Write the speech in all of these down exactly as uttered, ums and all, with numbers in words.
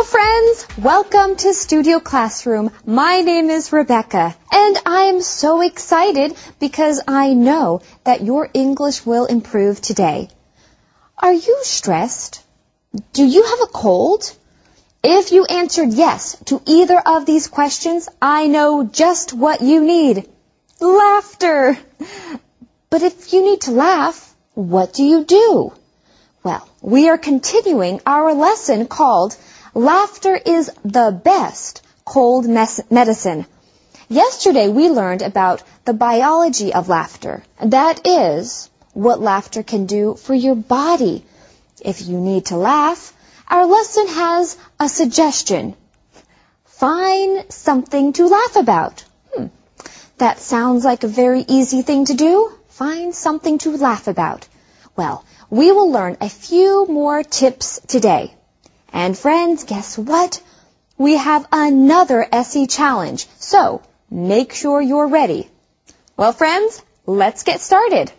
friends, welcome to Studio Classroom. My name is Rebecca, and I am so excited because I know that your English will improve today. Are you stressed? Do you have a cold? If you answered yes to either of these questions, I know just what you need. Laughter. But if you need to laugh, what do you do? Well, we are continuing our lesson called Laughter is the Best Cold Medicine. Yesterday we learned about the biology of laughter. That is, what laughter can do for your body. If you need to laugh, our lesson has a suggestion. Find something to laugh about. Hmm. That sounds like a very easy thing to do. Find something to laugh about. Well, we will learn a few more tips today. And friends, guess what? We have another S E challenge, so make sure you're ready. Well, friends, let's get started.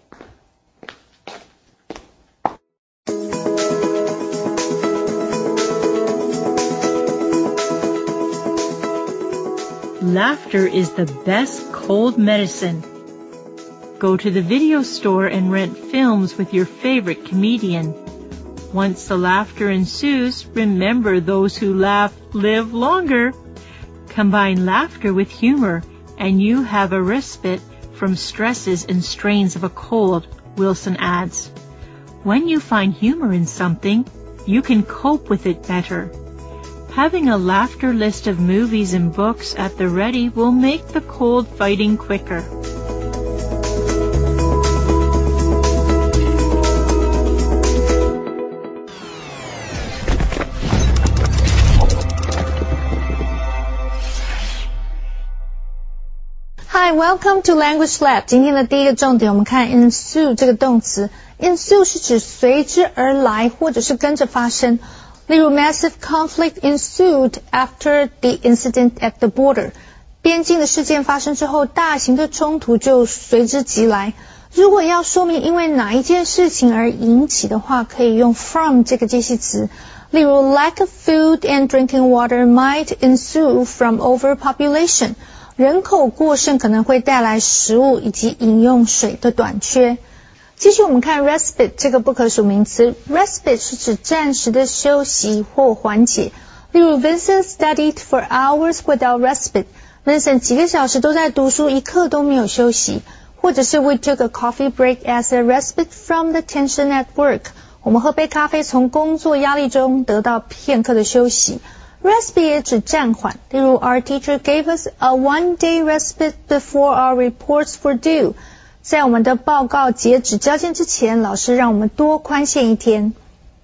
Laughter is the best cold medicine. Go to the video store and rent films with your favorite comedian. Once the laughter ensues, remember those who laugh live longer. Combine laughter with humor, and you have a respite from stresses and strains of a cold, Wilson adds. When you find humor in something, you can cope with it better. Having a laughter list of movies and books at the ready will make the cold fighting quicker. Hi, welcome to Language Lab. 今天的第一个重点，我们看 ensue 这个动词。ensue 是指随之而来，或者是跟着发生。例如 massive conflict ensued after the incident at the border. 边境的事件发生之后，大型的冲突就随之即来。如果要说明因为哪一件事情而引起的话，可以用 from 这个介系词。例如 lack of food and drinking water might ensue from overpopulation. 人口过剩可能会带来食物以及饮用水的短缺。继续我们看 respite 这个不可数名词。respite 是指暂时的休息或缓解。例如 Vincent studied for hours without respite. Vincent 几个小时都在读书，一刻都没有休息。或者是 We took a coffee break as a respite from the tension at work. 我们喝杯咖啡，从工作压力中得到片刻的休息。Respite 也指暂缓，例如 Our teacher gave us a one-day respite before our reports were due. 在我们的报告截止交件之前，老师让我们多宽限一天。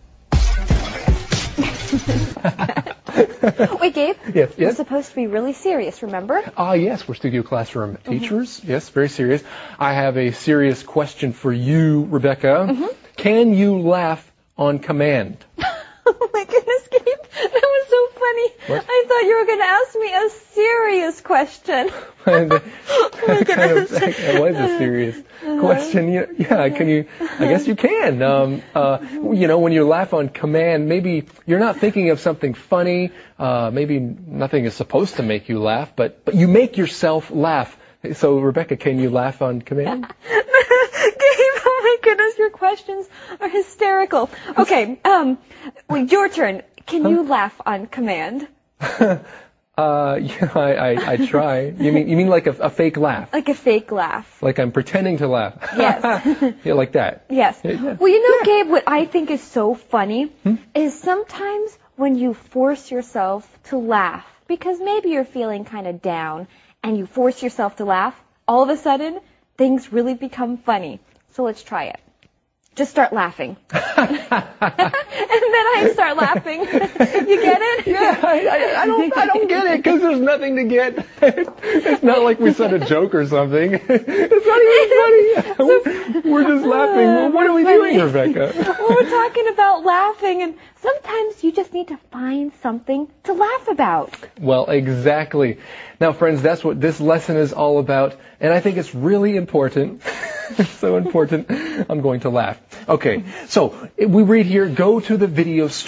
Wait, Gabe? Yes, yes. We're supposed to be really serious, remember? Ah, yes, we're Studio Classroom teachers. Mm-hmm. Yes, very serious. I have a serious question for you, Rebecca. Mm-hmm. Can you laugh on command? Oh my goodness, Gabe, that was so funny. What? I thought you were going to ask me a serious question. oh my goodness. Kind of, that was a serious question. Yeah, yeah, can you, I guess you can. Um, uh, you know, when you laugh on command, maybe you're not thinking of something funny, uh, maybe nothing is supposed to make you laugh, but, but you make yourself laugh. So, Rebecca, can you laugh on command? Oh my goodness, your questions are hysterical. Okay, um, wait, your turn. Can you laugh on command? uh, yeah, I, I, I try. You mean, you mean like a, a fake laugh? Like a fake laugh. Like I'm pretending to laugh. Yes. Yeah, like that. Yes. Yeah. Well, you know, Yeah. Gabe, what I think is so funny Hmm? is sometimes when you force yourself to laugh, because maybe you're feeling kind of down, and you force yourself to laugh, all of a sudden, things really become funny. So let's try it. Just start laughing. And then I start laughing. You get it? Yeah, I, I, I don't I don't get it because there's nothing to get. It's not like we said a joke or something. It's not even funny. We're, we're just laughing. Uh, what are we funny. doing, Rebecca? Well, we're talking about laughing, and sometimes you just need to find something to laugh about. Well, exactly. Now, friends, that's what this lesson is all about, and I think it's really important. It's so important. I'm going to laugh. Okay, so we read here, go to the video store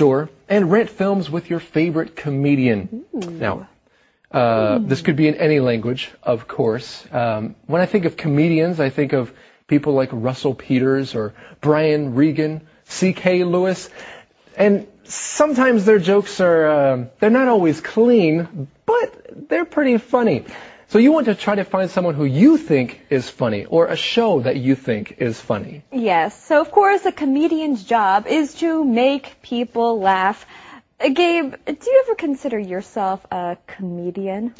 and rent films with your favorite comedian. Ooh. Now, uh, this could be in any language, of course. Um, when I think of comedians, I think of people like Russell Peters or Brian Regan, C K Lewis, and sometimes their jokes are, uh, they're not always clean, but they're pretty funny. So you want to try to find someone who you think is funny, or a show that you think is funny. Yes. So, of course, a comedian's job is to make people laugh. Uh, Gabe, do you ever consider yourself a comedian?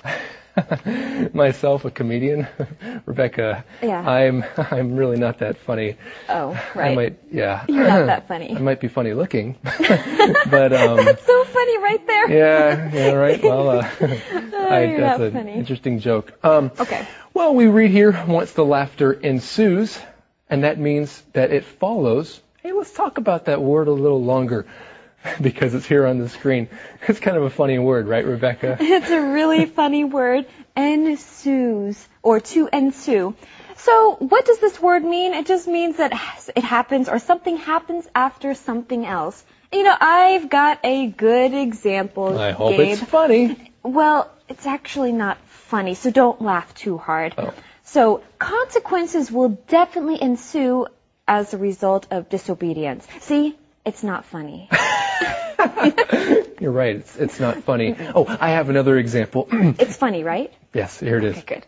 Myself, a comedian? Rebecca, yeah. I'm I'm really not that funny. Oh, right. I might, yeah. You're not that funny. I might be funny looking. but um, That's so funny right there. Yeah, yeah, right. Well, uh, oh, I, you're that's not an funny. interesting joke. Um, okay. Well, we read here, once the laughter ensues, and that means that it follows. Hey, let's talk about that word a little longer, because it's here on the screen. It's kind of a funny word, right, Rebecca? It's a really funny word, ensues, or to ensue. So what does this word mean? It just means that it happens, or something happens after something else. You know, I've got a good example, I hope Gabe. It's funny. Well, it's actually not funny, so don't laugh too hard. Oh. So consequences will definitely ensue as a result of disobedience. See, it's not funny. You're right. It's, it's not funny. Oh, I have another example. It's funny, right? Yes, here it is. Okay, good.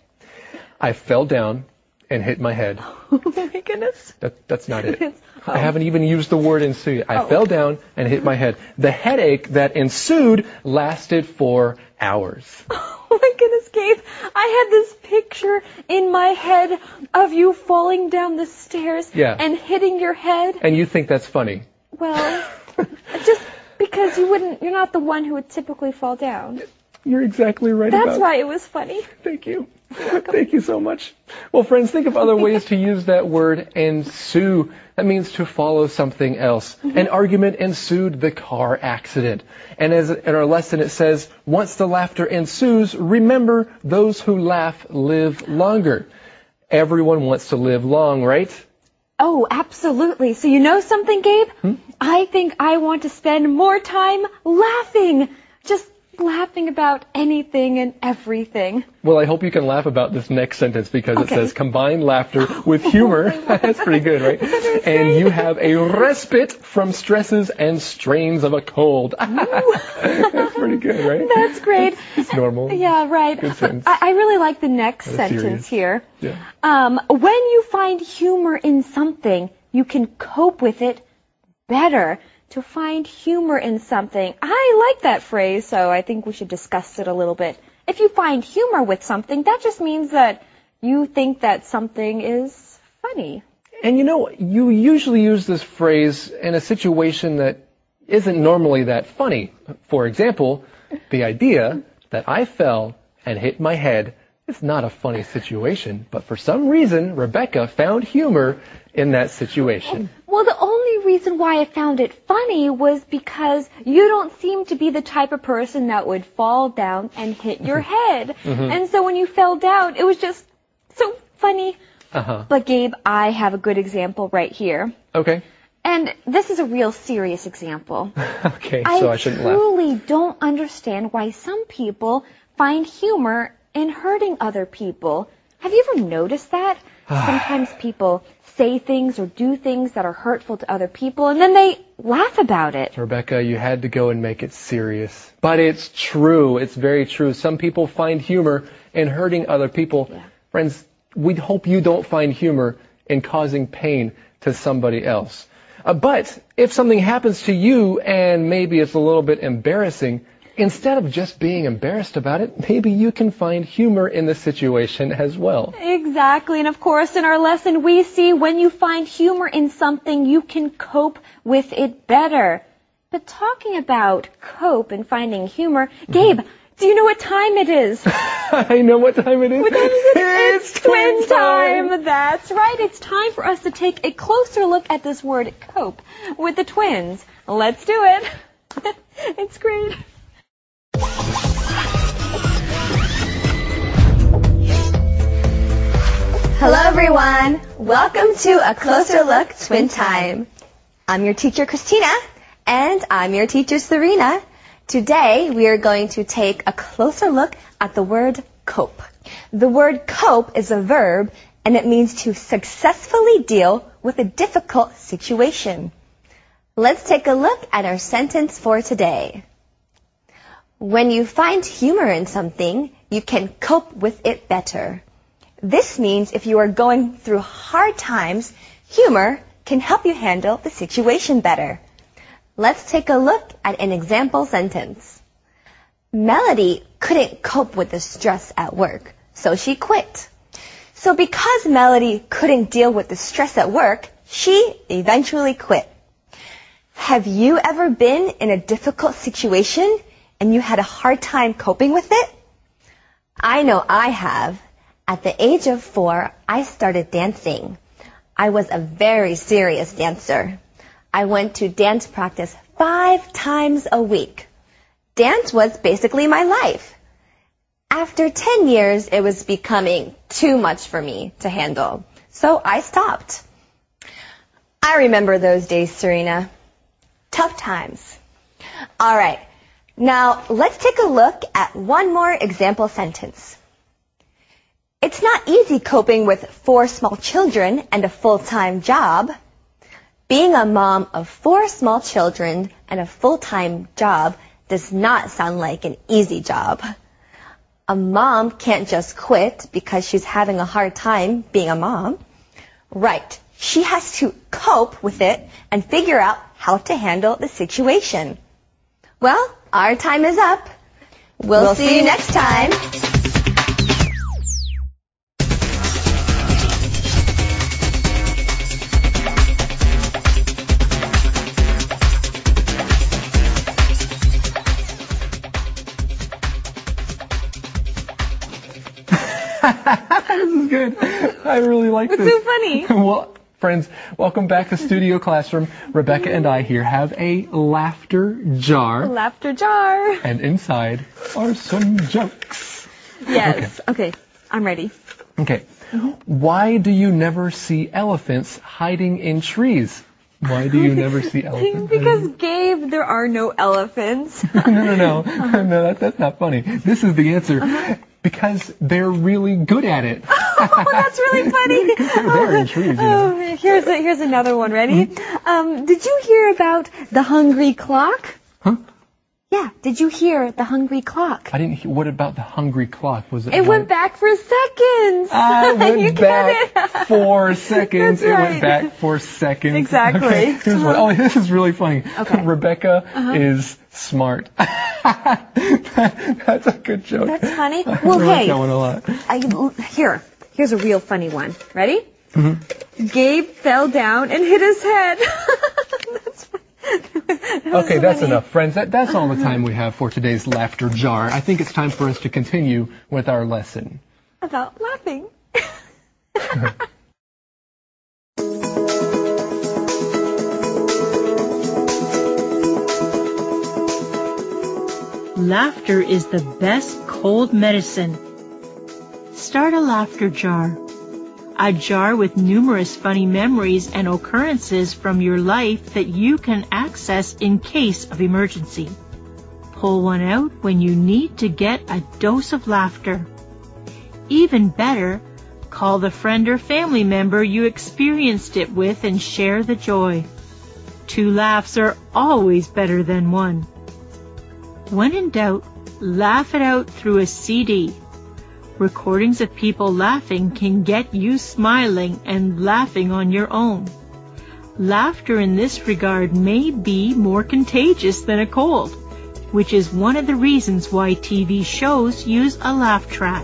I fell down and hit my head. Oh, my goodness. That, that's not it. oh. I haven't even used the word ensue. I oh. fell down and hit my head. The headache that ensued lasted for hours. Oh, my goodness, Gabe. I had this picture in my head of you falling down the stairs yeah. and hitting your head. And you think that's funny? Well, just because you wouldn't, you're not the one who would typically fall down. You're exactly right That's about why it was funny. Thank you. Thank you so much. Well, friends, think of other ways to use that word ensue. That means to follow something else. Mm-hmm. An argument ensued the car accident. And as in our lesson it says, once the laughter ensues, remember those who laugh live longer. Everyone wants to live long, right? Oh, absolutely. So you know something, Gabe? Hmm? I think I want to spend more time laughing. Just laughing about anything and everything. Well, I hope you can laugh about this next sentence because okay. it says combine laughter with humor. Oh, that's pretty good, right? And you have a respite from stresses and strains of a cold. That's pretty good, right? That's great. It's normal. Yeah, right. Good sentence. I, I really like the next That's sentence serious. here. Yeah. Um, when you find humor in something, you can cope with it better. To find humor in something. I like that phrase, so I think we should discuss it a little bit. If you find humor with something, that just means that you think that something is funny. And you know, you usually use this phrase in a situation that isn't normally that funny. For example, the idea that I fell and hit my head is not a funny situation, but for some reason, Rebecca found humor in that situation. Well, the only reason why I found it funny was because you don't seem to be the type of person that would fall down and hit your head. Mm-hmm. And so when you fell down, it was just so funny. Uh-huh. But Gabe, I have a good example right here. Okay. And this is a real serious example. Okay, so I, I shouldn't laugh. I truly don't understand why some people find humor in hurting other people. Have you ever noticed that? Sometimes people say things or do things that are hurtful to other people, and then they laugh about it. Rebecca, you had to go and make it serious. But it's true. It's very true. Some people find humor in hurting other people. Yeah. Friends, we hope you don't find humor in causing pain to somebody else. Uh, but if something happens to you and maybe it's a little bit embarrassing, instead of just being embarrassed about it, maybe you can find humor in the situation as well. Exactly. And of course, in our lesson, we see when you find humor in something, you can cope with it better. But talking about cope and finding humor, Gabe, do you know what time it is? I know what time it is. What time is it? It's, it's twin time. time. That's right. It's time for us to take a closer look at this word cope with the twins. Let's do it. It's great. Hello everyone! Welcome to A Closer Look Twin Time. I'm your teacher Christina, And I'm your teacher, Serena. Today, we are going to take a closer look at the word cope. The word cope is a verb, and it means to successfully deal with a difficult situation. Let's take a look at our sentence for today. When you find humor in something, you can cope with it better. This means if you are going through hard times, humor can help you handle the situation better. Let's take a look at an example sentence. Melody couldn't cope with the stress at work, so she quit. So because Melody couldn't deal with the stress at work, she eventually quit. Have you ever been in a difficult situation and you had a hard time coping with it? I know I have. At the age of four, I started dancing. I was a very serious dancer. I went to dance practice five times a week. Dance was basically my life. After ten years, it was becoming too much for me to handle, so I stopped. I remember those days, Serena. Tough times. All right. Now, let's take a look at one more example sentence. It's not easy coping with four small children and a full-time job. Being a mom of four small children and a full-time job does not sound like an easy job. A mom can't just quit because she's having a hard time being a mom. Right. She has to cope with it and figure out how to handle the situation. Well, our time is up. We'll, we'll see, see you next time. This is good. I really like What's this. What's so funny? Well, friends, welcome back to Studio Classroom. Rebecca and I here have a laughter jar. A laughter jar. And inside are some jokes. Yes. Okay, okay. I'm ready. Okay. Mm-hmm. Why do you never see elephants hiding in trees? Why do you never see elephants? Because, Gabe, there are no elephants. no, no, no. No, that, that's not funny. This is the answer. Uh-huh. Because they're really good at it. Oh, that's really funny. They're there in trees, you know. Oh, here's a, here's another one. Ready? Mm-hmm. Um, did you hear about the hungry clock? Huh? Yeah. Did you hear the hungry clock? I didn't hear. What about the hungry clock? Was it? It went back for seconds. I went you back for seconds. That's right. It went back for seconds. Exactly. Okay. Here's uh-huh. one. Oh, this is really funny. Okay. Rebecca uh-huh. is smart. That's a good joke. That's funny. I Well, like hey. that one a lot. I, here. Here's a real funny one. Ready? Mm-hmm. Gabe fell down and hit his head. That's funny. That okay, that's funny. enough, friends. That, that's all the time we have for today's laughter jar. I think it's time for us to continue with our lesson. About laughing. Laughter is the best cold medicine. Start a laughter jar. A jar with numerous funny memories and occurrences from your life that you can access in case of emergency. Pull one out when you need to get a dose of laughter. Even better, call the friend or family member you experienced it with and share the joy. Two laughs are always better than one. When in doubt, laugh it out through a C D. Recordings of people laughing can get you smiling and laughing on your own. Laughter in this regard may be more contagious than a cold, which is one of the reasons why T V shows use a laugh track.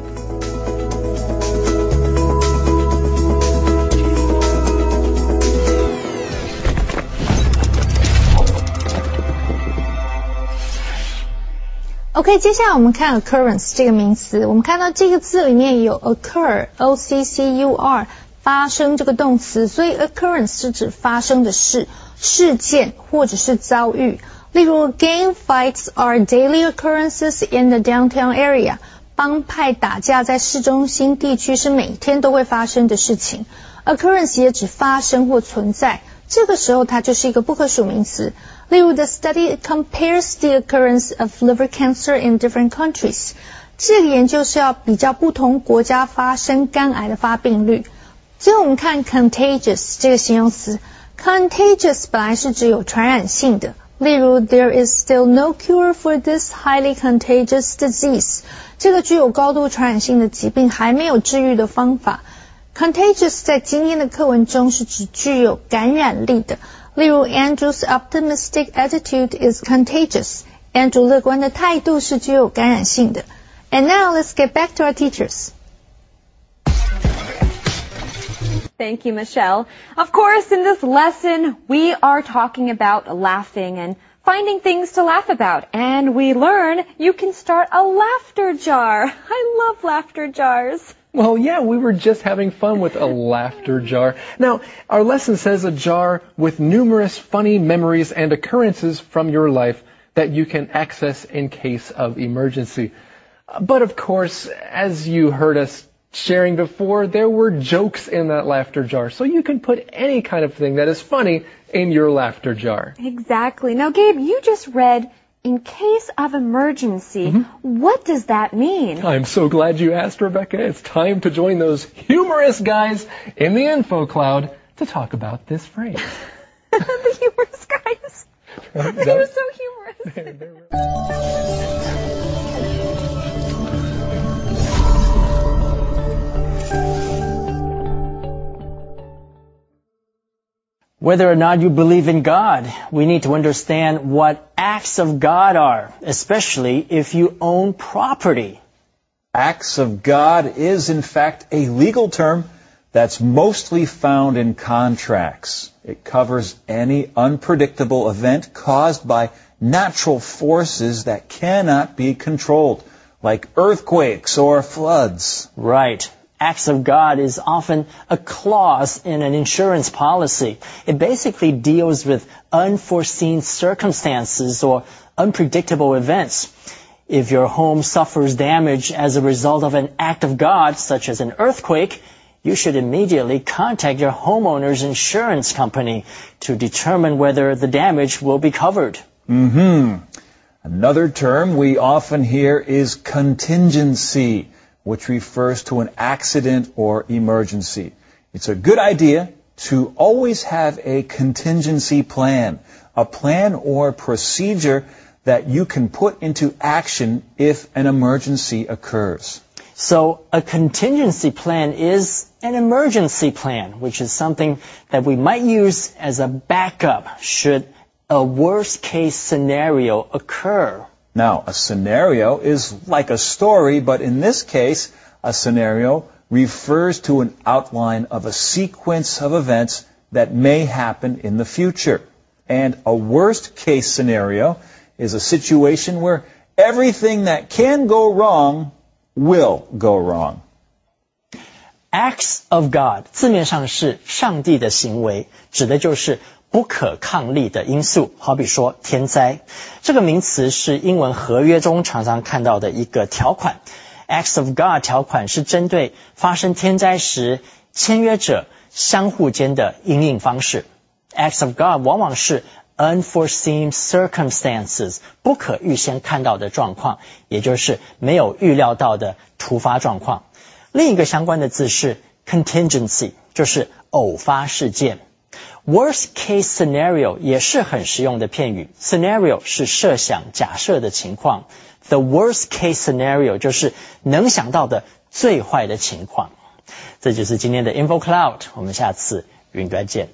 OK， 接下来我们看 occurrence 这个名词，我们看到这个字里面有 occur O C C U R 发生这个动词，所以 occurrence 是指发生的事、事件或者是遭遇。例如 gang fights are daily occurrences in the downtown area， 帮派打架在市中心地区是每天都会发生的事情。occurrence 也指发生或存在，这个时候它就是一个不可数名词。 例如 the study compares the occurrence of liver cancer in different countries. 这个研究是要比较不同国家发生肝癌的发病率。最后我们看 contagious 这个形容词。contagious 本来是指有传染性的。例如 there is still no cure for this highly contagious disease. 这个具有高度传染性的疾病还没有治愈的方法。contagious 在今天的课文中是指具有感染力的。例如 Andrew's optimistic attitude is contagious. Andrew 乐观的态度是具有感染性的。And now let's get back to our teachers. Thank you, Michelle. Of course, in this lesson, we are talking about laughing and finding things to laugh about. And we learn you can start a laughter jar. I love laughter jars. Well, yeah, we were just having fun with a laughter jar. Now, our lesson says a jar with numerous funny memories and occurrences from your life that you can access in case of emergency. But of course, as you heard us sharing before, there were jokes in that laughter jar. So you can put any kind of thing that is funny in your laughter jar. Exactly. Now, Gabe, you just read, in case of emergency. Mm-hmm. What does that mean? I'm so glad you asked, Rebecca. It's time to join those humorous guys in the info cloud to talk about this phrase. The humorous guys. They were so humorous. Whether or not you believe in God, we need to understand what acts of God are, especially if you own property. Acts of God is, in fact, a legal term that's mostly found in contracts. It covers any unpredictable event caused by natural forces that cannot be controlled, like earthquakes or floods. Right. Acts of God is often a clause in an insurance policy. It basically deals with unforeseen circumstances or unpredictable events. If your home suffers damage as a result of an act of God, such as an earthquake, you should immediately contact your homeowner's insurance company to determine whether the damage will be covered. Mm-hmm. Another term we often hear is contingency, which refers to an accident or emergency. It's a good idea to always have a contingency plan, a plan or procedure that you can put into action if an emergency occurs. So a contingency plan is an emergency plan, which is something that we might use as a backup should a worst-case scenario occur. Now, a scenario is like a story, but in this case, a scenario refers to an outline of a sequence of events that may happen in the future. And a worst-case scenario is a situation where everything that can go wrong will go wrong. Acts of God 字面上是上帝的行为，指的就是不可抗力的因素，好比说天灾。这个名词是英文合约中常常看到的一个条款。Acts of God 条款是针对发生天灾时签约者相互间的因应方式。Acts of God 往往是 unforeseen circumstances 不可预先看到的状况，也就是没有预料到的突发状况。另一个相关的字是 contingency， 就是偶发事件。Worst case scenario 也是很实用的片语。Scenario 是设想、假设的情况。The worst case scenario 就是能想到的最坏的情况。这就是今天的 Info Cloud， 我们下次云端见。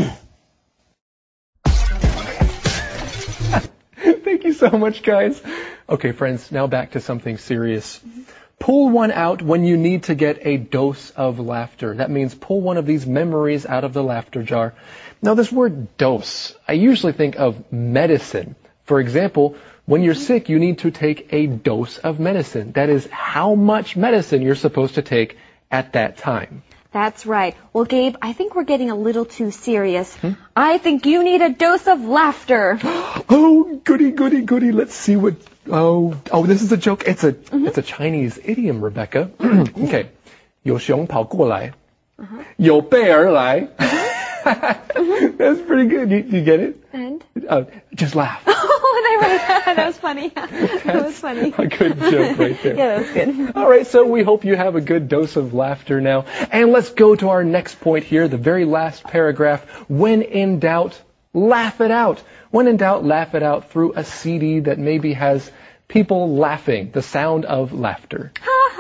Thank you so much, guys. Okay, friends, now back to something serious. Pull one out when you need to get a dose of laughter. That means pull one of these memories out of the laughter jar. Now, this word dose, I usually think of medicine. For example, when you're sick, you need to take a dose of medicine. That is how much medicine you're supposed to take at that time. That's right. Well, Gabe, I think we're getting a little too serious. Hmm? I think you need a dose of laughter. Oh, goody, goody, goody. Let's see what... Oh, oh, this is a joke. It's a, mm-hmm. it's a Chinese idiom, Rebecca. Okay. 有熊跑过来. Uh-huh. 有备而来. That's pretty good. You, you get it? And? Uh, just laugh. Oh, that was funny. That was funny. A good joke right there. Yeah, that was good. All right, so we hope you have a good dose of laughter now. And let's go to our next point here, the very last paragraph. When in doubt, laugh it out. When in doubt, laugh it out through a C D that maybe has people laughing, the sound of laughter.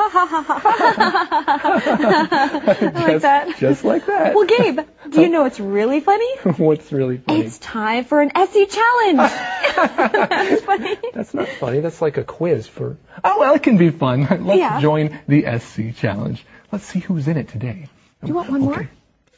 I like that. Just like that. Well, Gabe, do you know what's really funny? What's really funny? It's time for an S E challenge. That's funny. That's not funny. That's like a quiz for... Oh, well, it can be fun. Let's Yeah. join the S C challenge. Let's see who's in it today. Do you want one more?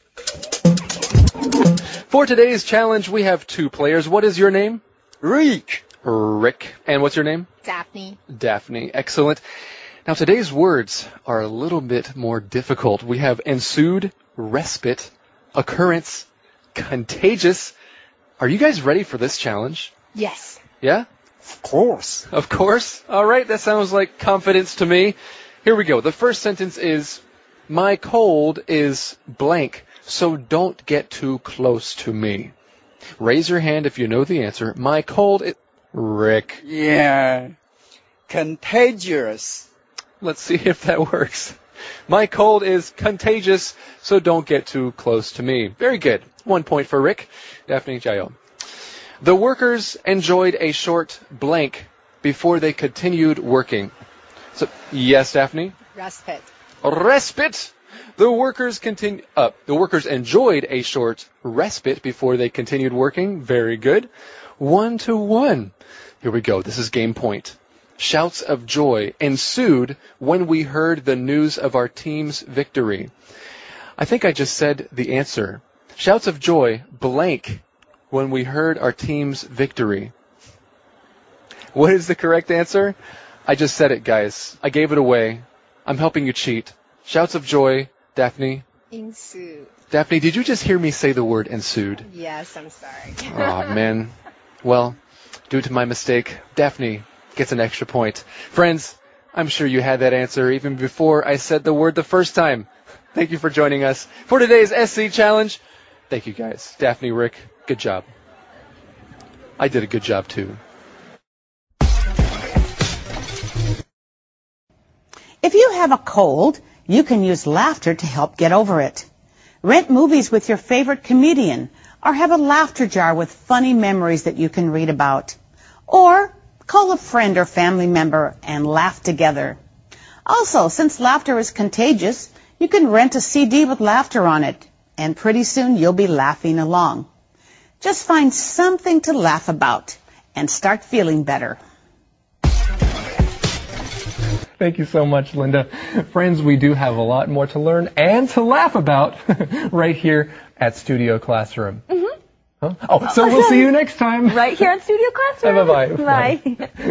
For today's challenge, we have two players. What is your name? Rick. Rick. And what's your name? Daphne. Daphne. Excellent. Now, today's words are a little bit more difficult. We have ensued, respite, occurrence, contagious. Are you guys ready for this challenge? Yes. Yeah? Of course. Of course. All right, that sounds like confidence to me. Here we go. The first sentence is, my cold is blank, so don't get too close to me. Raise your hand if you know the answer. My cold is... Rick. Yeah. Contagious. Let's see if that works. My cold is contagious, so don't get too close to me. Very good. One point for Rick. Daphne, jayo. The workers enjoyed a short blank before they continued working. So, yes, Daphne? Respite. Respite. The workers continu- uh, the workers enjoyed a short respite before they continued working. Very good. One to one. Here we go. This is game point. Shouts of joy ensued when we heard the news of our team's victory. I think I just said the answer. Shouts of joy, blank, when we heard our team's victory. What is the correct answer? I just said it, guys. I gave it away. I'm helping you cheat. Shouts of joy, Daphne. Ensued. Daphne, did you just hear me say the word ensued? Yes, I'm sorry. Oh, man. Well, due to my mistake, Daphne gets an extra point. Friends, I'm sure you had that answer even before I said the word the first time. Thank you for joining us for today's S C Challenge. Thank you, guys. Daphne, Rick, good job. I did a good job, too. If you have a cold, you can use laughter to help get over it. Rent movies with your favorite comedian, or have a laughter jar with funny memories that you can read about. Or call a friend or family member and laugh together. Also, since laughter is contagious, you can rent a C D with laughter on it, and pretty soon you'll be laughing along. Just find something to laugh about and start feeling better. Thank you so much, Linda. Friends, we do have a lot more to learn and to laugh about right here at Studio Classroom. Mm-hmm. Huh? Oh, so we'll see you next time. Right here at Studio Classroom. Bye-bye. Bye.